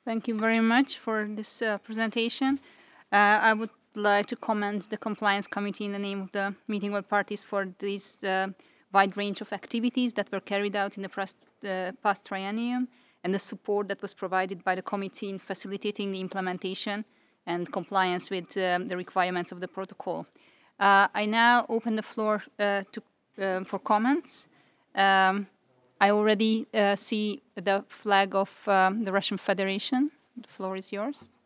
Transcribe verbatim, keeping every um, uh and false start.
Thank you very much for this uh, presentation. Uh, I would like to commend the Compliance Committee in the name of the Meeting World Parties for this uh, wide range of activities that were carried out in the past, uh, past triennium and the support that was provided by the committee in facilitating the implementation and compliance with um, the requirements of the protocol. Uh, I now open the floor uh, to, uh, for comments. Um, I already uh, see the flag of um, the Russian Federation. The floor is yours.